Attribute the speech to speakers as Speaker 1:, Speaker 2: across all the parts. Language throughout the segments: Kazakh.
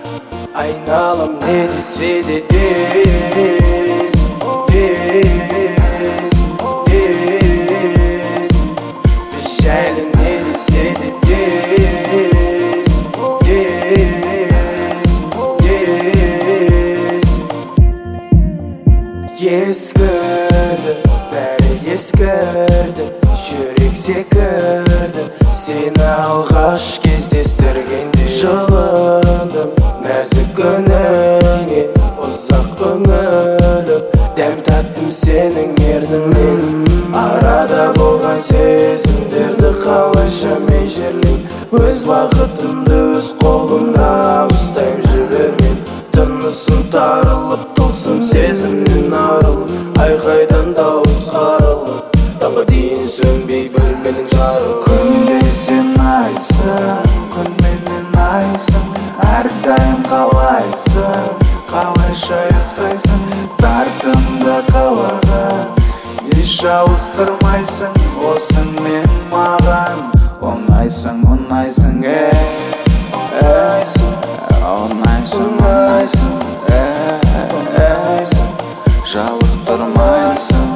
Speaker 1: Айналам не десе де тез, тез, тез. Біз жайлы не десе де тез, тез, тез. Ескірді, бәрі ескірді, жүрек секірді. Сені алғаш кездестіргенде жылындым. Нәзік күніңе ұзақ үңіліп, дәм таттым сенің ерніңнен. Арада болған сезімдерді қалайша мен жерлейм. Өз бақытымды өз қолымда ұстайм жібермен. Тынысым тарылып, тылсым сезімнен арылып, айқайдан дауыс қарылып, таңға дейін сөнбей бөлменің жарығы.
Speaker 2: Күнде сен айсың, күн менен айсың, әрдайым қалайсың, қалайша ұйықтайсың. Тартымды қылығың, еш жалықтырмайсың, осыңмен маған ұнайсың, ұнайсың, ұнайсың, ұнайсың, жалықтырмайсың,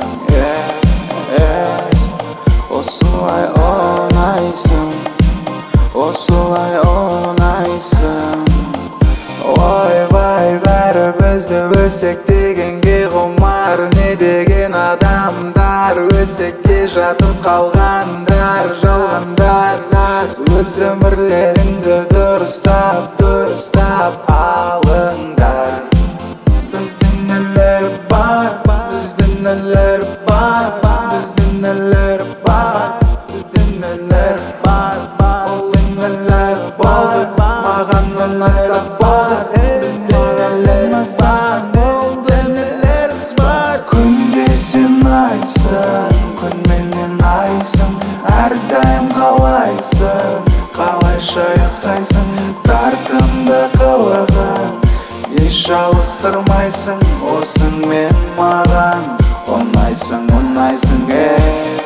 Speaker 2: осылай ұнайсың, осылай ұнайсың. Ойбай, бәрі бізді өсек дегенге құмар, не деген адамдар, өсекке жатып қалғандар, жалғандар. Өз өмірлеріңді дұрыстап, дұрыстап алыңдар. Біздің нелер бар, біздің нелер бар, біздің нелер бар, біздің нелер бар. Олың нелер болды, маған ұнаса болды, біздің нелер болды, нелеріміз бар. Күнде сен айсың, күн менен айсың, әрдайым қалайсың, қалайша ұйықтайсың. Тартымды қылығың, еш жалықтырмайсың, осыңмен маған ұнайсың, ұнайсың,